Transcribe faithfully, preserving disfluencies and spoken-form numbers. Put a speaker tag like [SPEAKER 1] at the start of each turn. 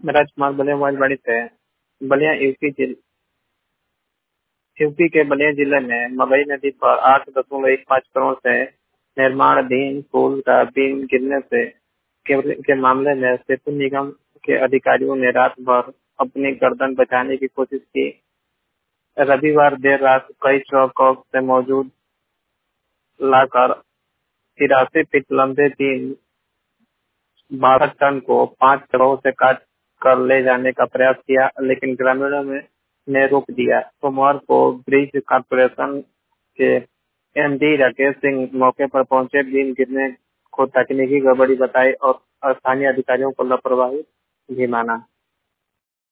[SPEAKER 1] राजकुमार Ballia mobile से Ballia UP जिल UP के बलिया जिले में मलई नदी पर आठ दशमलव एक पाँच करोड़ से निर्माणाधीन पुल का बीम गिरने से के, के मामले में सेतु निगम के अधिकारियों ने रात भर अपनी गर्दन बचाने की कोशिश की। रविवार देर रात कई चौकों से मौजूद लाकर तिरासी फीट लंबे बीम बारह टन को पांच करोड़ से काट कर ले जाने का प्रयास किया, लेकिन ग्रामीणों में ने रोक दिया। सोमवार को ब्रिज कॉर्पोरेशन के एमडी राकेश सिंह मौके पर पहुंचे, बीम गिरने को तकनीकी गड़बड़ी बताई और स्थानीय अधिकारियों को लापरवाही भी माना।